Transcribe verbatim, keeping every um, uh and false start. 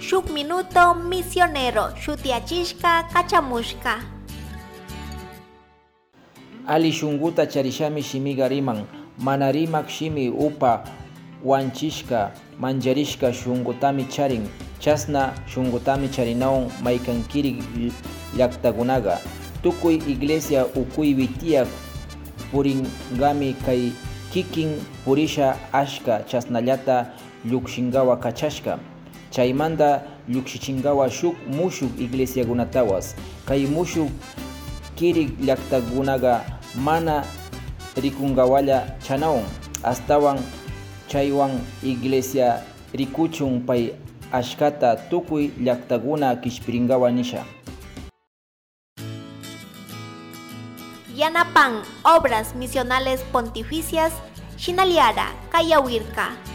shuk minuto misionero shutiachishka kachamushka. Ali shunguta charishami shimiga riman, mana rimak shimi upa wanchishka manjarishka shungutami charin, chasna shungutami charinawan maykankiri llaktakunaga. Tukuy iglesia ukuypi tiyak puringami kay kikin purisha ashka chasnallata llukshingawa kachashka. Chaymanta llukshichingawa shuk mushuk iglesiakunatawas. Kay mushuk kiri llaktakunaga mana rikungawalla chanawan, astawan chaywan iglesia rikuchun pay ashkata tukuy llaktakuna kishpiringawa nisha. Yanapan Obras Misionales Pontificias Shinaliara Kayawirka.